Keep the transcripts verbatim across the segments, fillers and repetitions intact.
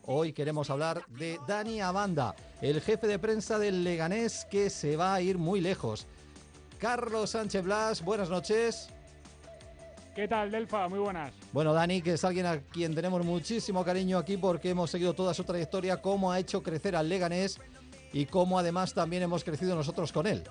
Hoy queremos hablar de Dani Abanda, el jefe de prensa del Leganés, que se va a ir muy lejos. Carlos Sánchez Blas, buenas noches. ¿Qué tal, Delfa? Muy buenas. Bueno, Dani, que es alguien a quien tenemos muchísimo cariño aquí porque hemos seguido toda su trayectoria, cómo ha hecho crecer al Leganés y cómo además también hemos crecido nosotros con él.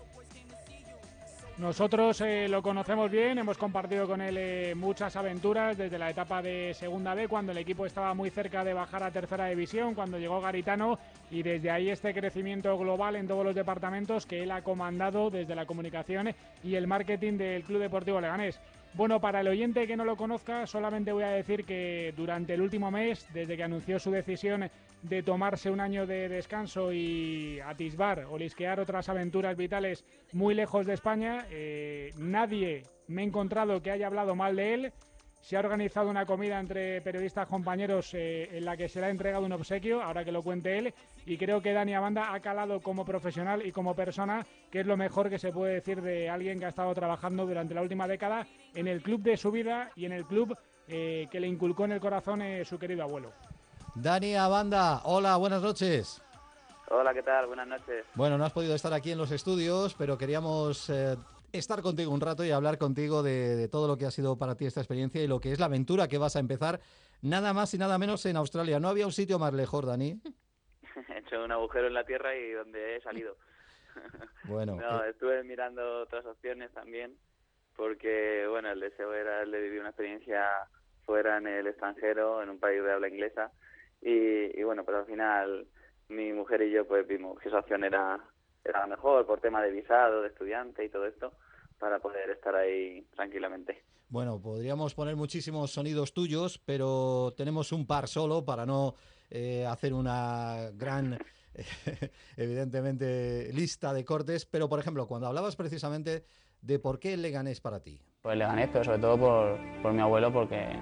Nosotros eh, lo conocemos bien, hemos compartido con él eh, muchas aventuras desde la etapa de Segunda B, cuando el equipo estaba muy cerca de bajar a Tercera División, cuando llegó Garitano, y desde ahí este crecimiento global en todos los departamentos que él ha comandado desde la comunicación y el marketing del Club Deportivo Leganés. Bueno, para el oyente que no lo conozca, solamente voy a decir que durante el último mes, desde que anunció su decisión de tomarse un año de descanso y atisbar o lisquear otras aventuras vitales muy lejos de España, eh, nadie me ha encontrado que haya hablado mal de él. Se ha organizado una comida entre periodistas compañeros eh, en la que se le ha entregado un obsequio, ahora que lo cuente él, y creo que Dani Abanda ha calado como profesional y como persona, que es lo mejor que se puede decir de alguien que ha estado trabajando durante la última década en el club de su vida y en el club eh, que le inculcó en el corazón eh, su querido abuelo. Dani Abanda, hola, buenas noches. Hola, ¿qué tal? Buenas noches. Bueno, no has podido estar aquí en los estudios, pero queríamos eh, estar contigo un rato y hablar contigo de, de todo lo que ha sido para ti esta experiencia y lo que es la aventura que vas a empezar nada más y nada menos en Australia. No había un sitio más lejos, Dani. He hecho un agujero en la tierra y donde he salido. Bueno, no, que... estuve mirando otras opciones también, porque bueno, el deseo era el de vivir una experiencia fuera en el extranjero, en un país de habla inglesa, y, y bueno, pues al final mi mujer y yo pues vimos que esa opción era, era la mejor por tema de visado, de estudiante y todo esto, para poder estar ahí tranquilamente. Bueno, podríamos poner muchísimos sonidos tuyos, pero tenemos un par solo para no eh, hacer una gran, eh, evidentemente, lista de cortes. Pero, por ejemplo, cuando hablabas precisamente de por qué el Leganés para ti. Pues le gané, pero sobre todo por, por mi abuelo, porque,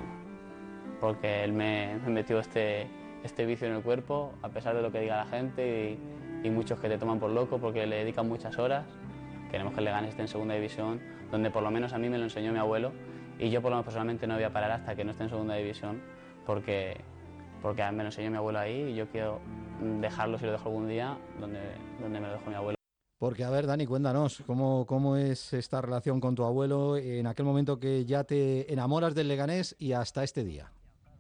porque él me, me metió este, este vicio en el cuerpo, a pesar de lo que diga la gente y, y muchos que te toman por loco porque le dedican muchas horas. Queremos que el Leganés esté en segunda división, donde por lo menos a mí me lo enseñó mi abuelo, y yo por lo menos personalmente no voy a parar hasta que no esté en segunda división, porque, porque me lo enseñó mi abuelo ahí y yo quiero dejarlo, si lo dejo algún día, donde, donde me lo dejó mi abuelo. Porque, a ver, Dani, cuéntanos, ¿cómo, cómo es esta relación con tu abuelo en aquel momento que ya te enamoras del Leganés y hasta este día?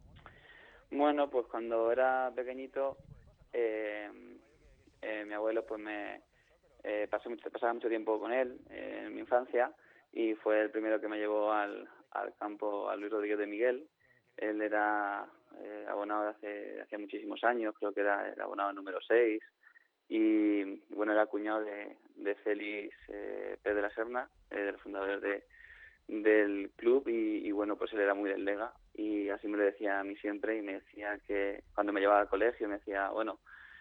Bueno, pues cuando era pequeñito, eh, eh, mi abuelo pues me eh, pasé mucho, pasaba mucho tiempo con él eh, en mi infancia, y fue el primero que me llevó al, al campo a Luis Rodríguez de Miguel. Él era eh, abonado de hace, hace muchísimos años, creo que era el abonado número seis, y bueno, era cuñado de, de Félix eh, Pérez de la Serna, eh, de los fundadores de, del club, y, y bueno, pues él era muy del Lega, y así me lo decía a mí siempre, y me decía que cuando me llevaba al colegio me decía, bueno,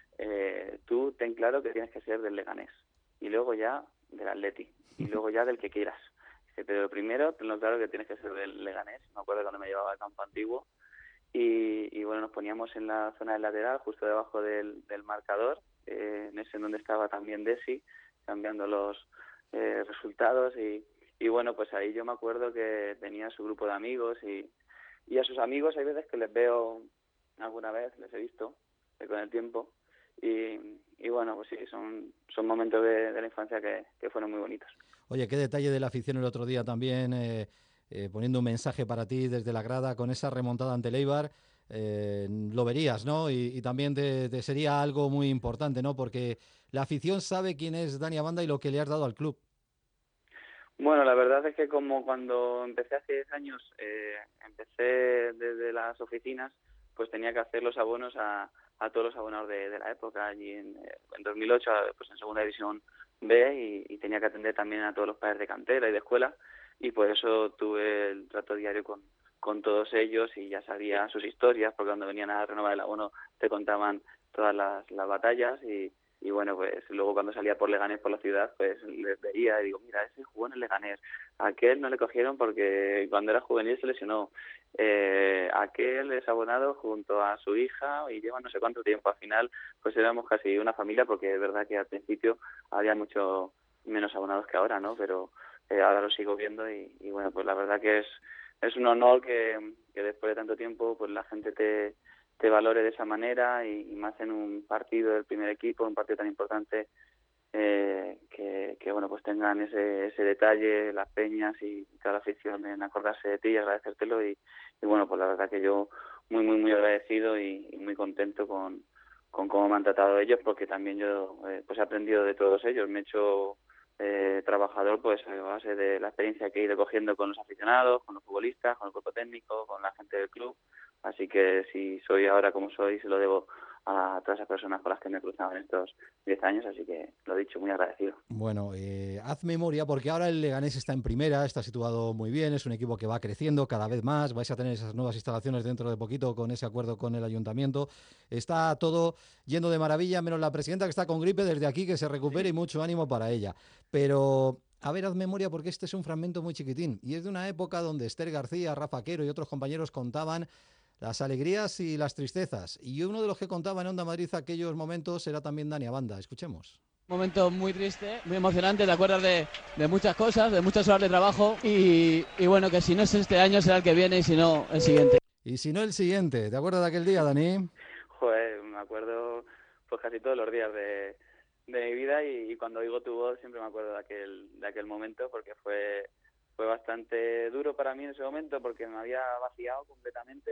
eh, tú ten claro que tienes que ser del Leganés, y luego ya del Atleti, y luego ya del que quieras. Dice, pero lo primero, tenlo claro que tienes que ser del Leganés. Me acuerdo cuando me llevaba al campo antiguo, y, y bueno, nos poníamos en la zona del lateral, justo debajo del, del marcador, eh, en ese en donde estaba también Desi, cambiando los eh, resultados, y, y bueno, pues ahí yo me acuerdo que tenía su grupo de amigos, y, y a sus amigos hay veces que les veo, alguna vez les he visto eh, con el tiempo, y, y bueno, pues sí, son, son momentos de, de la infancia que, que fueron muy bonitos. Oye, qué detalle de la afición el otro día también, eh, eh, poniendo un mensaje para ti desde la grada con esa remontada ante el Eibar. Eh, lo verías, ¿no? Y, y también te, te sería algo muy importante, ¿no? Porque la afición sabe quién es Dani Abanda y lo que le has dado al club. Bueno, la verdad es que como cuando empecé hace diez años, eh, empecé desde las oficinas, pues tenía que hacer los abonos a, a todos los abonados de, de la época. Allí en, en dos mil ocho, pues en segunda división B, y, y tenía que atender también a todos los padres de cantera y de escuela, y por eso tuve el trato diario con, con todos ellos, y ya sabía sus historias, porque cuando venían a renovar el abono te contaban todas las, las batallas, y y bueno, pues luego cuando salía por Leganés por la ciudad, pues les veía y digo, mira, ese jugó en el Leganés, aquel no le cogieron porque cuando era juvenil se lesionó, eh, aquel es abonado junto a su hija y lleva no sé cuánto tiempo. Al final pues éramos casi una familia, porque es verdad que al principio había mucho menos abonados que ahora, ¿no? Pero eh, ahora lo sigo viendo, y, y bueno, pues la verdad que es es un honor que, que después de tanto tiempo pues la gente te te valore de esa manera y, y más en un partido del primer equipo, un partido tan importante, eh, que, que bueno pues tengan ese, ese detalle, las peñas y toda la afición en acordarse de ti y agradecértelo y, y bueno pues la verdad que yo muy muy muy agradecido y, y muy contento con, con cómo me han tratado ellos, porque también yo eh, pues he aprendido de todos ellos, me he hecho eh, trabajador pues a base de la experiencia que he ido cogiendo con los aficionados, con los futbolistas, con el cuerpo técnico, con la gente del club, así que si soy ahora como soy se lo debo a todas esas personas con las que me he cruzado en estos diez años, así que lo dicho, muy agradecido. Bueno, eh, haz memoria porque ahora el Leganés está en primera, está situado muy bien, es un equipo que va creciendo cada vez más, vais a tener esas nuevas instalaciones dentro de poquito con ese acuerdo con el ayuntamiento, está todo yendo de maravilla, menos la presidenta que está con gripe, desde aquí que se recupere y mucho ánimo para ella. Pero, a ver, haz memoria porque este es un fragmento muy chiquitín y es de una época donde Esther García, Rafa Quero y otros compañeros contaban las alegrías y las tristezas. Y uno de los que contaba en Onda Madrid aquellos momentos era también Dani Abanda. Escuchemos. Un momento muy triste, muy emocionante, te acuerdas de, de muchas cosas, de muchas horas de trabajo y, y bueno, que si no es este año será el que viene y si no, el siguiente. Y si no, el siguiente. ¿Te acuerdas de aquel día, Dani? Joder, me acuerdo pues casi todos los días de, de mi vida y, y cuando oigo tu voz siempre me acuerdo de aquel, de aquel momento porque fue, fue bastante duro para mí en ese momento porque me había vaciado completamente.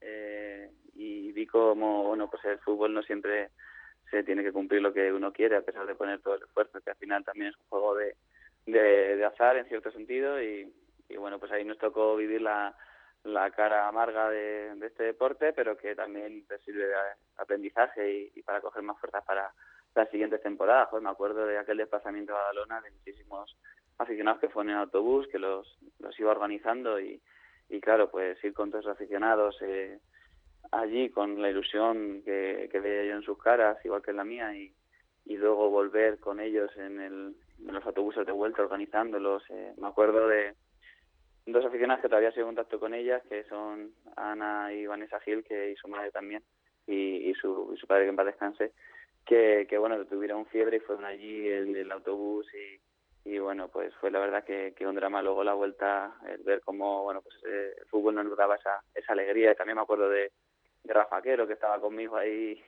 Eh, y vi como bueno pues el fútbol no siempre se tiene que cumplir lo que uno quiere a pesar de poner todo el esfuerzo, que al final también es un juego de, de, de azar en cierto sentido y, y bueno pues ahí nos tocó vivir la, la cara amarga de, de este deporte, pero que también te sirve de aprendizaje y, y para coger más fuerzas para las siguientes temporadas. Pues me acuerdo de aquel desplazamiento a Badalona, de muchísimos aficionados que fueron en autobús, que los, los iba organizando y Y claro, pues ir con todos los aficionados eh, allí con la ilusión que, que veía yo en sus caras, igual que en la mía, y, y luego volver con ellos en, el, en los autobuses de vuelta organizándolos. Eh, me acuerdo de dos aficionadas que todavía sigo en contacto con ellas, que son Ana y Vanessa Gil, que y su madre también, y, y, su, y su padre, que en paz descanse, que, que bueno, tuvieron fiebre y fueron allí el, el autobús y y bueno pues fue la verdad que, que un drama luego la vuelta, el ver cómo bueno pues eh, el fútbol nos daba esa esa alegría. Y también me acuerdo de, de Rafa Quero, que estaba conmigo ahí,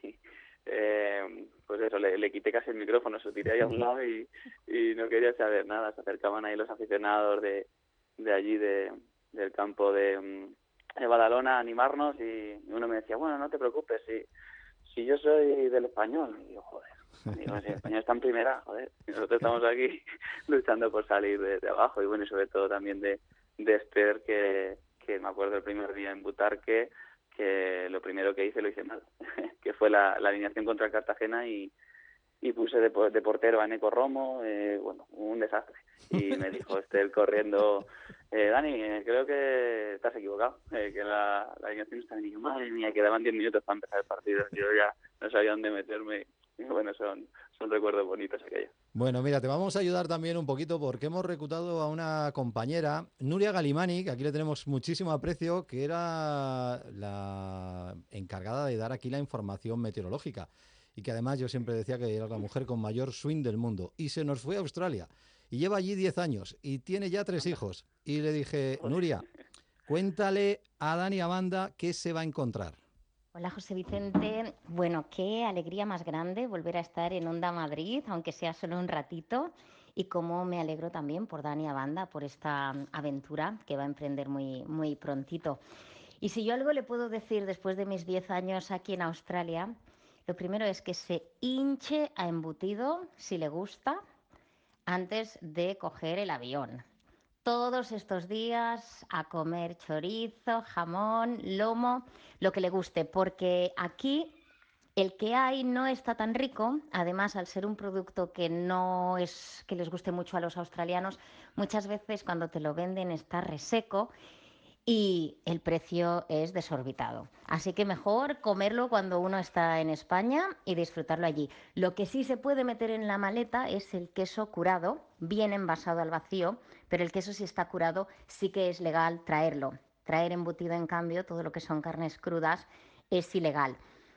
eh, pues eso, le, le quité casi el micrófono, se lo tiré ahí a un lado y, y no quería saber nada. Se acercaban ahí los aficionados de, de allí de, del campo de, de Badalona a animarnos y uno me decía, bueno, no te preocupes, si, si yo soy del Español. Y yo, joder, digo, si el Español está en primera, joder, y nosotros estamos aquí luchando por salir de, de abajo. Y bueno, y sobre todo también de, de Esther, que, que me acuerdo el primer día en Butarque, que lo primero que hice lo hice mal, que fue la, la alineación contra el Cartagena y, y puse de, de portero a Neco Romo, eh, bueno, un desastre. Y me dijo Esther corriendo, eh, Dani, eh, creo que estás equivocado, eh, que la, la alineación está bien. Y yo, madre mía, quedaban diez minutos para empezar el partido, yo ya no sabía dónde meterme. Y bueno, son, son recuerdos bonitos aquellos. Bueno, mira, te vamos a ayudar también un poquito porque hemos reclutado a una compañera, Nuria Galimani, que aquí le tenemos muchísimo aprecio, que era la encargada de dar aquí la información meteorológica y que además yo siempre decía que era la mujer con mayor swing del mundo y se nos fue a Australia y lleva allí diez años y tiene ya tres hijos y le dije, Nuria, cuéntale a Dani Abanda qué se va a encontrar. Hola José Vicente, bueno, qué alegría más grande volver a estar en Onda Madrid, aunque sea solo un ratito, y cómo me alegro también por Dani Abanda, por esta aventura que va a emprender muy, muy prontito. Y si yo algo le puedo decir después de mis diez años aquí en Australia, lo primero es que se hinche a embutido, si le gusta, antes de coger el avión. Todos estos días a comer chorizo, jamón, lomo, lo que le guste, porque aquí el que hay no está tan rico. Además, al ser un producto que no es que les guste mucho a los australianos, muchas veces cuando te lo venden está reseco y el precio es desorbitado. Así que mejor comerlo cuando uno está en España y disfrutarlo allí. Lo que sí se puede meter en la maleta es el queso curado, bien envasado al vacío, pero el queso si está curado sí que es legal traerlo. Traer embutido, en cambio, todo lo que son carnes crudas es ilegal.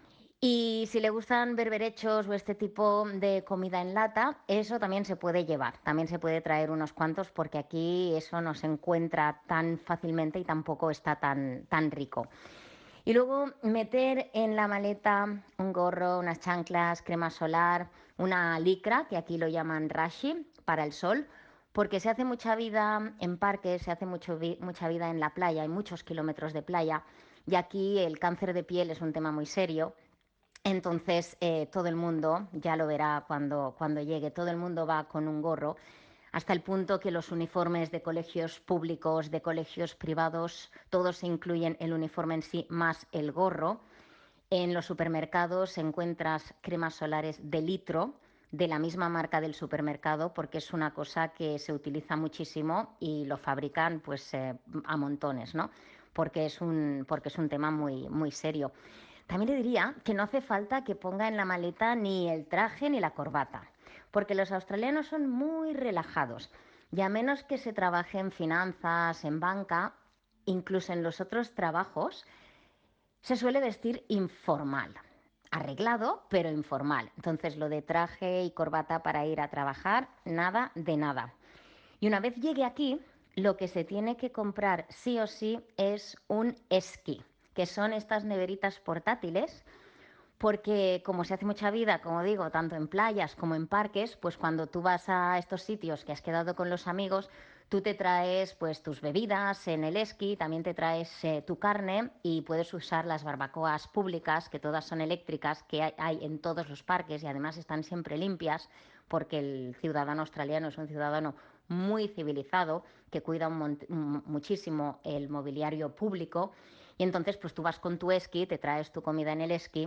Y si le gustan berberechos o este tipo de comida en lata, eso también se puede llevar, también se puede traer unos cuantos porque aquí eso no se encuentra tan fácilmente y tampoco está tan, tan rico. Y luego meter en la maleta un gorro, unas chanclas, crema solar, una licra, que aquí lo llaman rashi, para el sol, porque se hace mucha vida en parques, se hace mucho vi mucha vida en la playa, hay muchos kilómetros de playa, y aquí el cáncer de piel es un tema muy serio. Entonces, eh, todo el mundo, ya lo verá cuando, cuando llegue, todo el mundo va con un gorro, hasta el punto que los uniformes de colegios públicos, de colegios privados, todos incluyen el uniforme en sí más el gorro. En los supermercados encuentras cremas solares de litro, de la misma marca del supermercado, porque es una cosa que se utiliza muchísimo y lo fabrican pues eh, a montones, ¿no? Porque es un, porque es un tema muy, muy serio. También le diría que no hace falta que ponga en la maleta ni el traje ni la corbata, porque los australianos son muy relajados y a menos que se trabaje en finanzas, en banca, incluso en los otros trabajos, se suele vestir informal, arreglado, pero informal. Entonces, lo de traje y corbata para ir a trabajar, nada de nada. Y una vez llegue aquí, lo que se tiene que comprar sí o sí es un esquí, que son estas neveritas portátiles, porque como se hace mucha vida, como digo, tanto en playas como en parques, pues cuando tú vas a estos sitios que has quedado con los amigos, tú te traes pues tus bebidas en el esquí, también te traes eh, tu carne y puedes usar las barbacoas públicas, que todas son eléctricas, que hay, hay en todos los parques y además están siempre limpias, porque el ciudadano australiano es un ciudadano muy civilizado, que cuida un muchísimo el mobiliario público. Y entonces pues tú vas con tu esquí, te traes tu comida en el esquí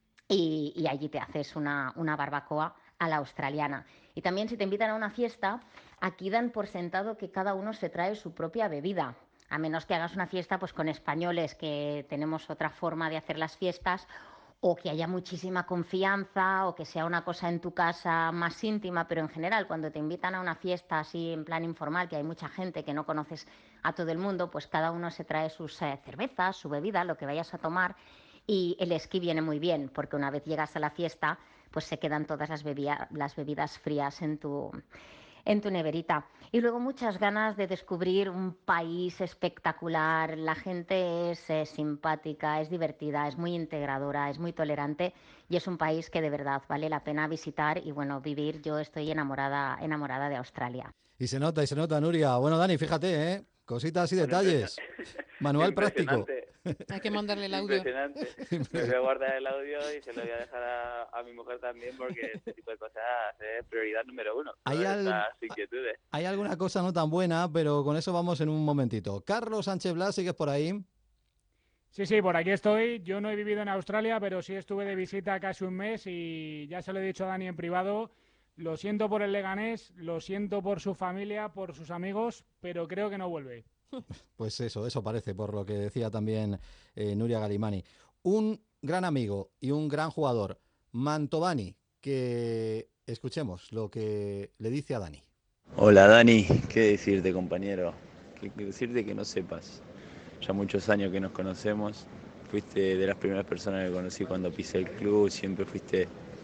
y, y allí te haces una, una barbacoa a la australiana. Y también si te invitan a una fiesta, aquí dan por sentado que cada uno se trae su propia bebida, a menos que hagas una fiesta pues con españoles, que tenemos otra forma de hacer las fiestas, o que haya muchísima confianza, o que sea una cosa en tu casa más íntima, pero en general cuando te invitan a una fiesta así en plan informal, que hay mucha gente que no conoces a todo el mundo, pues cada uno se trae sus eh, cervezas, su bebida, lo que vayas a tomar, y el esquí viene muy bien, porque una vez llegas a la fiesta, pues se quedan todas las, bebia, las bebidas frías en tu, en tu neverita. Y luego muchas ganas de descubrir un país espectacular. La gente es eh, simpática, es divertida, es muy integradora, es muy tolerante y es un país que de verdad vale la pena visitar y bueno, vivir. Yo estoy enamorada, enamorada de Australia. Y se nota, y se nota, Nuria. Bueno, Dani, fíjate, ¿eh? Cositas y Bueno, detalles. Manual práctico. impresionante. Hay que mandarle el audio. Impresionante. Me voy a guardar el audio y se lo voy a dejar a, a mi mujer también, porque este tipo de cosas es prioridad número uno. Hay, Todas al... estas inquietudes. Hay alguna cosa no tan buena, pero con eso vamos en un momentito. Carlos Sánchez Blas, ¿sigues por ahí? Sí, sí, por aquí estoy. Yo no he vivido en Australia, pero sí estuve de visita casi un mes y ya se lo he dicho a Dani en privado. Lo siento por el Leganés, lo siento por su familia, por sus amigos, pero creo que no vuelve. Pues eso, eso parece, por lo que decía también eh, Nuria Galimani. Un gran amigo y un gran jugador, Mantovani, que escuchemos lo que le dice a Dani. Hola Dani, ¿qué decirte, compañero? ¿Qué decirte que no sepas? Ya muchos años que nos conocemos, fuiste de las primeras personas que conocí cuando pisé el club, siempre fuiste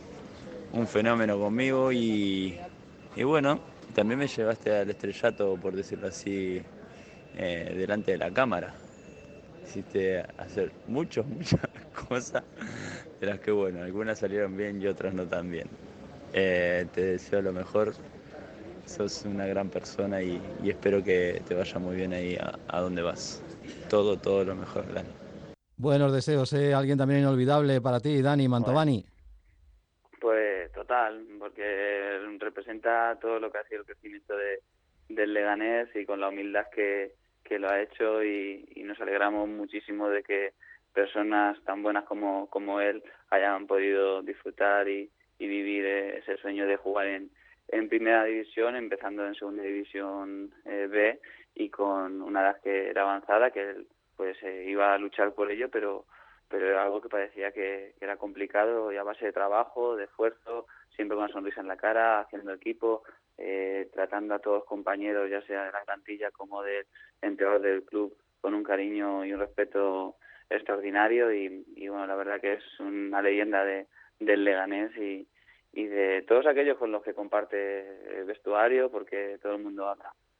un fenómeno conmigo y, y bueno, también me llevaste al estrellato, por decirlo así, eh, delante de la cámara. Hiciste hacer muchas, muchas cosas de las que, bueno, algunas salieron bien y otras no tan bien. Eh, te deseo lo mejor, sos una gran persona y, y espero que te vaya muy bien ahí a, a donde vas. Todo, todo lo mejor, Dani. Buenos deseos, ¿eh? Alguien también inolvidable para ti, Dani Mantovani. Bueno, pues total, porque representa todo lo que ha sido el crecimiento de, del Leganés y con la humildad que, que lo ha hecho y, y nos alegramos muchísimo de que personas tan buenas como, como él hayan podido disfrutar y, y vivir ese sueño de jugar en, en primera división, empezando en segunda división eh, B y con una edad que era avanzada, que él pues eh, iba a luchar por ello, pero pero era algo que parecía que, que era complicado y a base de trabajo, de esfuerzo, siempre con una sonrisa en la cara, haciendo equipo, eh, tratando a todos los compañeros, ya sea de la plantilla como del entrenador del club, con un cariño y un respeto extraordinario y, y bueno, la verdad que es una leyenda de, del Leganés y, y de todos aquellos con los que comparte el vestuario, porque todo el mundo habla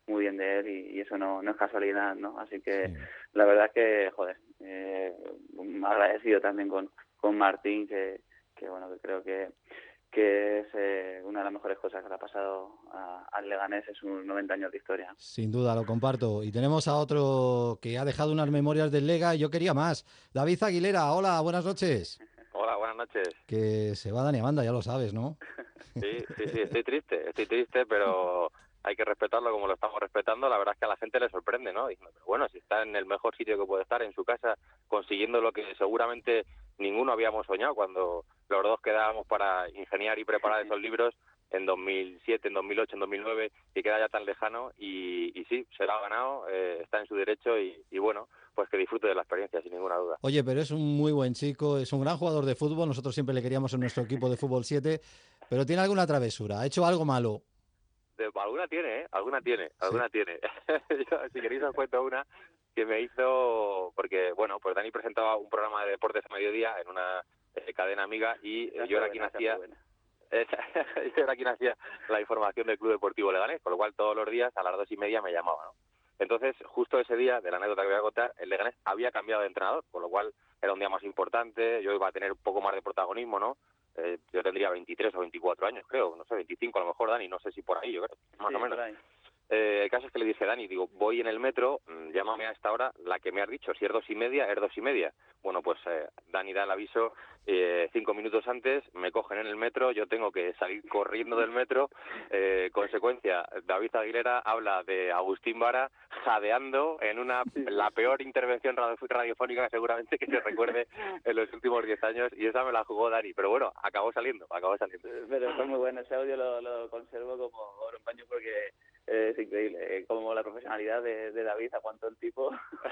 muy bien de él y, y eso no, no es casualidad, ¿no? Así que Sí. la verdad es que, joder, eh, agradecido también con, con Martín, que, que bueno, que creo que que es eh, una de las mejores cosas que le ha pasado a, al Leganés en sus noventa años de historia. Sin duda, lo comparto. Y tenemos a otro que ha dejado unas memorias del Lega y yo quería más. David Aguilera, hola, buenas noches. Hola, buenas noches. Que se va Dani Banda, ya lo sabes, ¿no? Sí, sí, sí, estoy triste, estoy triste, pero hay que respetarlo como lo estamos respetando. La verdad es que a la gente le sorprende, ¿no? Diciendo, pero bueno, si está en el mejor sitio que puede estar, en su casa, consiguiendo lo que seguramente ninguno habíamos soñado cuando los dos quedábamos para ingeniar y preparar esos libros en dos mil siete, en dos mil ocho, en dos mil nueve, y queda ya tan lejano, y, y sí, se lo ha ganado, eh, está en su derecho, y, y bueno, pues que disfrute de la experiencia, sin ninguna duda. Oye, pero es un muy buen chico, es un gran jugador de fútbol, nosotros siempre le queríamos en nuestro equipo de fútbol siete, pero tiene alguna travesura, ha hecho algo malo. De, alguna tiene, ¿eh? Alguna tiene, alguna Sí. tiene. Yo, si queréis os cuento una que me hizo, porque, bueno, pues Dani presentaba un programa de deportes a mediodía en una eh, cadena amiga y eh, yo era quien hacía... yo era quien hacía la información del Club Deportivo Leganés, con lo cual todos los días a las dos y media me llamaba, ¿no? Entonces, justo ese día, de la anécdota que voy a contar, el Leganés había cambiado de entrenador, con lo cual era un día más importante, yo iba a tener un poco más de protagonismo, ¿no? Eh, yo tendría veintitrés o veinticuatro años, creo, no sé, veinticinco a lo mejor, Dani, no sé si por ahí, yo creo, más Sí, o menos. por ahí. Eh, el caso es que le dije, Dani, digo, voy en el metro, mmm, llámame a esta hora, la que me has dicho, si es dos y media, es dos y media. Bueno, pues eh, Dani da el aviso eh, cinco minutos antes, me cogen en el metro, yo tengo que salir corriendo del metro, eh, consecuencia, David Aguilera habla de Agustín Vara jadeando en una la peor intervención radio, radiofónica seguramente que se recuerde en los últimos diez años, y esa me la jugó Dani, pero bueno, acabó saliendo, acabó saliendo. Pero fue muy bueno, ese audio lo, lo conservo como oro en paño porque es increíble, eh, como la profesionalidad de, de David aguantó el tipo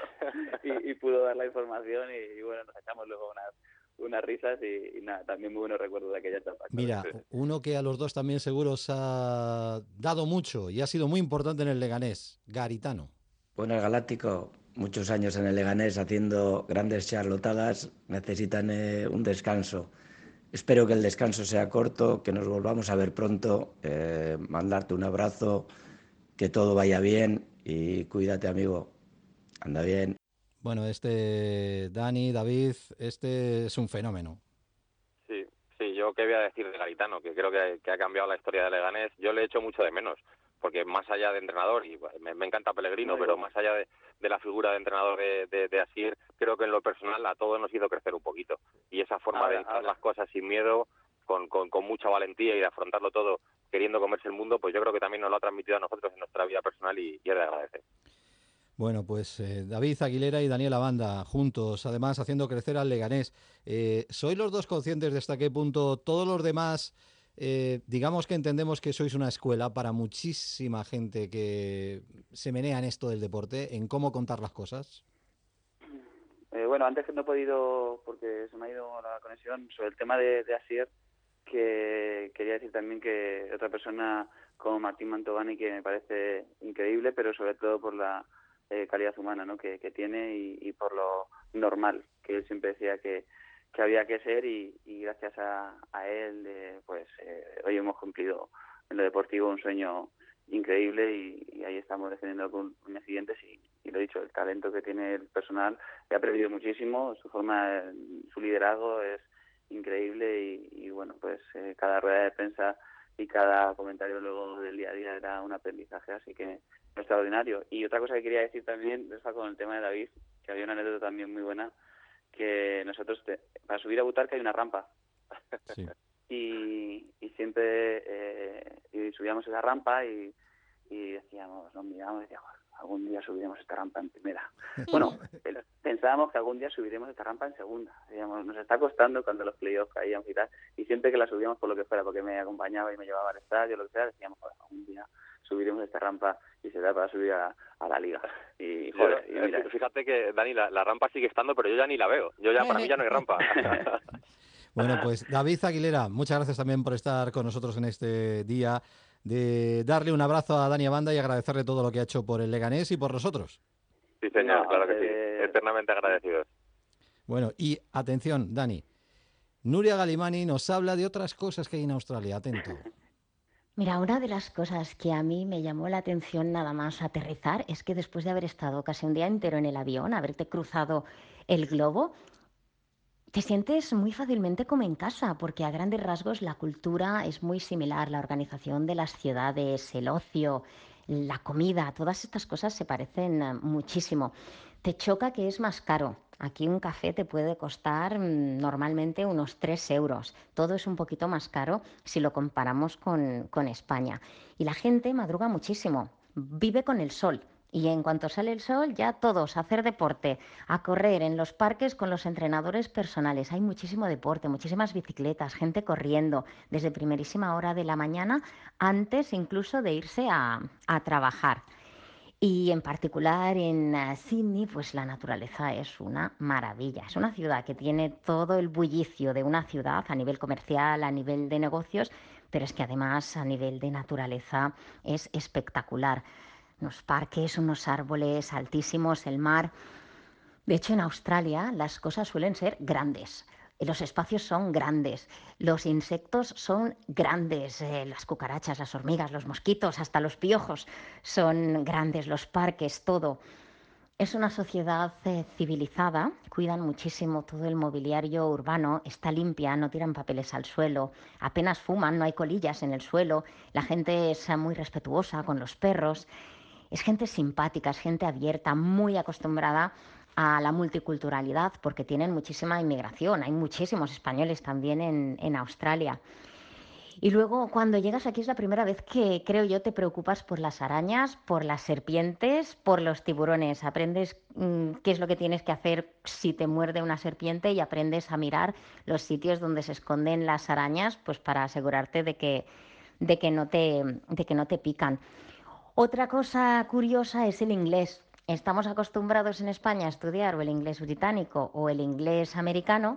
y, y pudo dar la información y, y bueno, nos echamos luego unas, unas risas y, y nada, también muy buenos recuerdos de aquella etapa. Mira, uno que a los dos también seguro os ha dado mucho y ha sido muy importante en el Leganés, Garitano. Bueno, el Galáctico, muchos años en el Leganés haciendo grandes charlotadas, necesitan eh, un descanso. Espero que el descanso sea corto, que nos volvamos a ver pronto, eh, mandarte un abrazo, que todo vaya bien y cuídate, amigo. Anda bien. Bueno, este Dani, David, este es un fenómeno. Sí, sí, yo qué voy a decir de Garitano, que creo que, que ha cambiado la historia de Leganés. Yo le echo mucho de menos, porque más allá de entrenador, y me, me encanta Pellegrino, no, pero más allá de, de la figura de entrenador de, de, de Asier, creo que en lo personal a todos nos hizo crecer un poquito. Y esa forma ahora, de echar ahora. las cosas sin miedo, con, con, con mucha valentía y de afrontarlo todo queriendo comerse el mundo, pues yo creo que también nos lo ha transmitido a nosotros en nuestra vida personal y, y es de agradecer. Bueno, pues eh, David Aguilera y Daniela Banda, juntos, además haciendo crecer al Leganés. Eh, ¿Sois los dos conscientes de hasta qué punto todos los demás, eh, digamos que entendemos que sois una escuela para muchísima gente que se menea en esto del deporte, en cómo contar las cosas? Eh, bueno, antes que no he podido, porque se me ha ido la conexión, sobre el tema de, de Asier, que quería decir también que otra persona como Martín Mantovani, que me parece increíble, pero sobre todo por la eh, calidad humana, ¿no?, que, que tiene y, y por lo normal que él siempre decía que, que había que ser y, y gracias a, a él eh, pues eh, hoy hemos cumplido en lo deportivo un sueño increíble y, y ahí estamos defendiendo con uñas y dientes y, y lo he dicho, el talento que tiene el personal que ha aprendido muchísimo, su forma, su liderazgo es increíble y, y bueno, pues eh, cada rueda de prensa y cada comentario luego del día a día era un aprendizaje, así que extraordinario. Y otra cosa que quería decir también, está con el tema de David, que había una anécdota también muy buena, que nosotros te, para subir a Butarque hay una rampa sí. y, y siempre eh, y subíamos esa rampa y, y decíamos, nos mirábamos y decíamos, algún día subiremos esta rampa en primera. Bueno, pensábamos que algún día subiremos esta rampa en segunda. Digamos, nos está costando cuando los playoffs caíamos y tal, y siempre que la subíamos por lo que fuera, porque me acompañaba y me llevaba al estadio, lo que sea, decíamos, joder, algún día subiremos esta rampa y será para subir a, a la liga. Y, joder, yo, y mira, fíjate que, Dani, la, la rampa sigue estando, pero yo ya ni la veo. Yo ya, para mí ya no hay rampa. Bueno, pues David Aguilera, muchas gracias también por estar con nosotros en este día, de darle un abrazo a Dani Banda y agradecerle todo lo que ha hecho por el Leganés y por nosotros. Sí, señor, no, claro que sí, eh... eternamente agradecidos. Bueno, y atención, Dani, Nuria Galimani nos habla de otras cosas que hay en Australia, atento. Mira, una de las cosas que a mí me llamó la atención nada más aterrizar es que después de haber estado casi un día entero en el avión, haberte cruzado el globo, te sientes muy fácilmente como en casa, porque a grandes rasgos la cultura es muy similar, la organización de las ciudades, el ocio, la comida, todas estas cosas se parecen eh, muchísimo. Te choca que es más caro. Aquí un café te puede costar mm, normalmente unos tres euros. Todo es un poquito más caro si lo comparamos con, con España. Y la gente madruga muchísimo, vive con el sol. Y en cuanto sale el sol, ya todos a hacer deporte, a correr en los parques con los entrenadores personales. Hay muchísimo deporte, muchísimas bicicletas, gente corriendo desde primerísima hora de la mañana, antes incluso de irse a, a trabajar. Y en particular en uh, Sydney, pues la naturaleza es una maravilla. Es una ciudad que tiene todo el bullicio de una ciudad a nivel comercial, a nivel de negocios, pero es que además a nivel de naturaleza es espectacular. Unos parques, unos árboles altísimos, el mar. De hecho, en Australia las cosas suelen ser grandes. Los espacios son grandes, los insectos son grandes, eh, las cucarachas, las hormigas, los mosquitos, hasta los piojos son grandes, los parques, todo. Es una sociedad eh, civilizada, cuidan muchísimo todo el mobiliario urbano, está limpia, no tiran papeles al suelo, apenas fuman, no hay colillas en el suelo, la gente es eh, muy respetuosa con los perros. Es gente simpática, es gente abierta, muy acostumbrada a la multiculturalidad, porque tienen muchísima inmigración. Hay muchísimos españoles también en, en Australia. Y luego, cuando llegas aquí, es la primera vez que, creo yo, te preocupas por las arañas, por las serpientes, por los tiburones. Aprendes mmm, qué es lo que tienes que hacer si te muerde una serpiente, y aprendes a mirar los sitios donde se esconden las arañas, pues para asegurarte de que, de que no te, de que no te pican. Otra cosa curiosa es el inglés. Estamos acostumbrados en España a estudiar o el inglés británico o el inglés americano,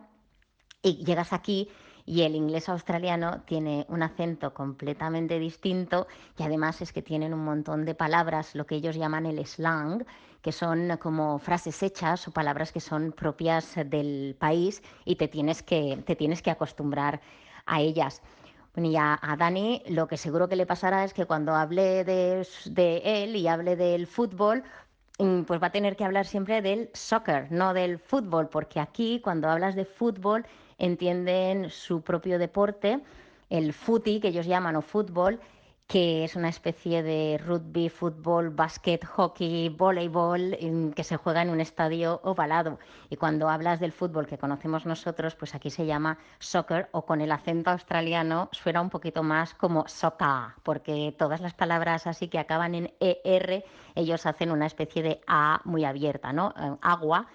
y llegas aquí y el inglés australiano tiene un acento completamente distinto, y además es que tienen un montón de palabras, lo que ellos llaman el slang, que son como frases hechas o palabras que son propias del país, y te tienes que, te tienes que acostumbrar a ellas. Bueno, y a, a Dani lo que seguro que le pasará es que cuando hable de, de él y hable del fútbol, mm, pues va a tener que hablar siempre del soccer, no del fútbol, porque aquí cuando hablas de fútbol entienden su propio deporte, el footy, que ellos llaman, o fútbol, que es una especie de rugby, fútbol, básquet, hockey, voleibol, mm, que se juega en un estadio ovalado. Y cuando hablas del fútbol que conocemos nosotros, pues aquí se llama soccer, o con el acento australiano suena un poquito más como soccer, porque todas las palabras así que acaban en er, ellos hacen una especie de a muy abierta, ¿no? Eh, agua,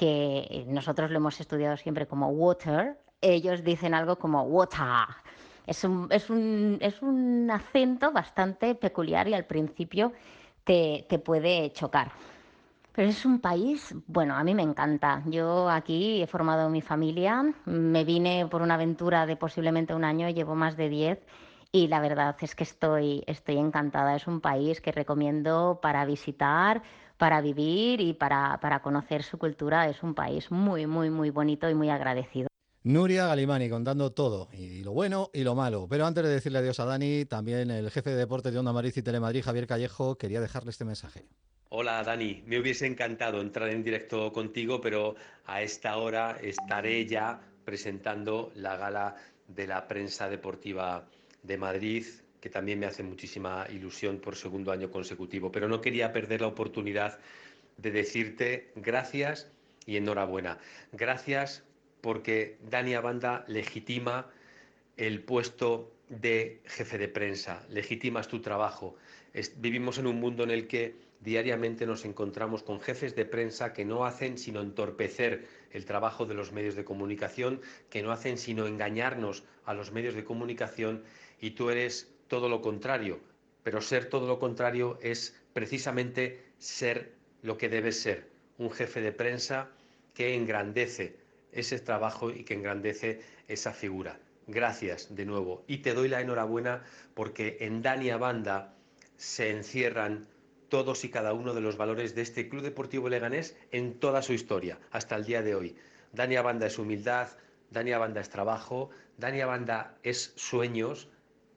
que nosotros lo hemos estudiado siempre como water, ellos dicen algo como water. Es un, es un, es un acento bastante peculiar, y al principio te, te puede chocar. Pero es un país, bueno, a mí me encanta. Yo aquí he formado mi familia, me vine por una aventura de posiblemente un año, llevo más de diez, y la verdad es que estoy, estoy encantada. Es un país que recomiendo para visitar, para vivir y para, para conocer su cultura. Es un país muy, muy, muy bonito y muy agradecido. Nuria Galimani contando todo, y lo bueno y lo malo. Pero antes de decirle adiós a Dani, también el jefe de deportes de Onda Madrid y Telemadrid, Javier Callejo, quería dejarle este mensaje. Hola Dani, me hubiese encantado entrar en directo contigo, pero a esta hora estaré ya presentando la gala de la prensa deportiva de Madrid, que también me hace muchísima ilusión por segundo año consecutivo. Pero no quería perder la oportunidad de decirte gracias y enhorabuena. Gracias porque Dani Abanda legitima el puesto de jefe de prensa, legitimas tu trabajo. Es, vivimos en un mundo en el que diariamente nos encontramos con jefes de prensa que no hacen sino entorpecer el trabajo de los medios de comunicación, que no hacen sino engañarnos a los medios de comunicación, y tú eres todo lo contrario. Pero ser todo lo contrario es precisamente ser lo que debes ser, un jefe de prensa que engrandece ese trabajo y que engrandece esa figura. Gracias de nuevo, y te doy la enhorabuena porque en Dani Abanda se encierran todos y cada uno de los valores de este Club Deportivo Leganés en toda su historia, hasta el día de hoy. Dani Abanda es humildad, Dani Abanda es trabajo, Dani Abanda es sueños,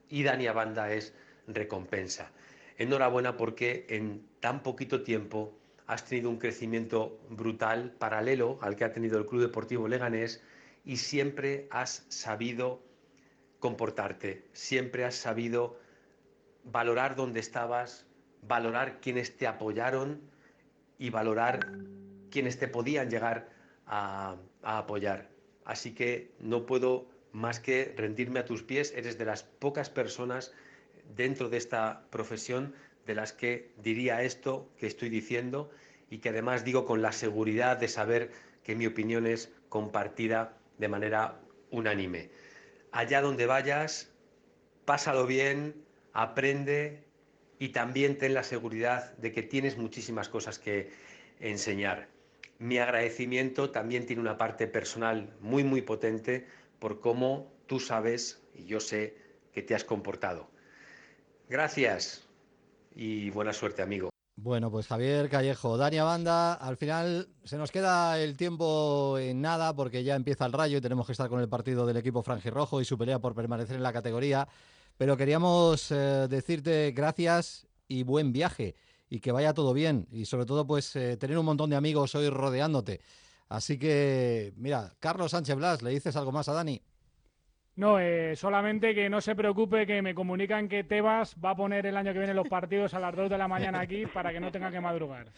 y Dani Abanda es recompensa. Enhorabuena porque en tan poquito tiempo has tenido un crecimiento brutal, paralelo al que ha tenido el Club Deportivo Leganés, y siempre has sabido comportarte, siempre has sabido valorar dónde estabas, valorar quienes te apoyaron y valorar quienes te podían llegar a, a apoyar. Así que no puedo más que rendirme a tus pies. Eres de las pocas personas dentro de esta profesión de las que diría esto que estoy diciendo, y que además digo con la seguridad de saber que mi opinión es compartida de manera unánime. Allá donde vayas, pásalo bien, aprende y también ten la seguridad de que tienes muchísimas cosas que enseñar. Mi agradecimiento también tiene una parte personal muy muy potente por cómo tú sabes y yo sé que te has comportado. Gracias y buena suerte, amigo. Bueno, pues Javier Callejo, Dani Abanda, al final se nos queda el tiempo en nada porque ya empieza el Rayo y tenemos que estar con el partido del equipo franjirrojo y su pelea por permanecer en la categoría, pero queríamos eh, decirte gracias y buen viaje y que vaya todo bien y sobre todo pues eh, tener un montón de amigos hoy rodeándote. Así que, mira, Carlos Sánchez Blas, ¿le dices algo más a Dani? No, eh, solamente que no se preocupe, que me comunican que Tebas va a poner el año que viene los partidos a las dos de la mañana aquí para que no tenga que madrugar.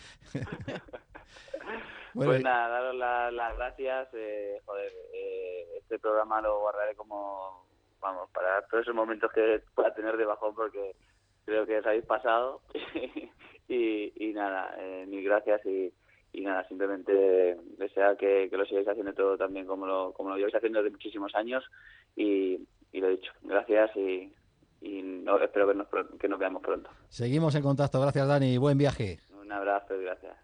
Bueno, pues nada, daros la, las gracias. Eh, joder, eh, este programa lo guardaré como, vamos, para todos esos momentos que pueda tener de bajón, porque creo que os habéis pasado. y, y nada, eh, mil gracias y, y nada, simplemente desear que, que lo sigáis haciendo todo también como lo, como lo lleváis haciendo desde muchísimos años. Y, y lo he dicho, gracias y, y no, espero vernos, que nos veamos pronto. Seguimos en contacto, gracias Dani, buen viaje. Un abrazo y gracias.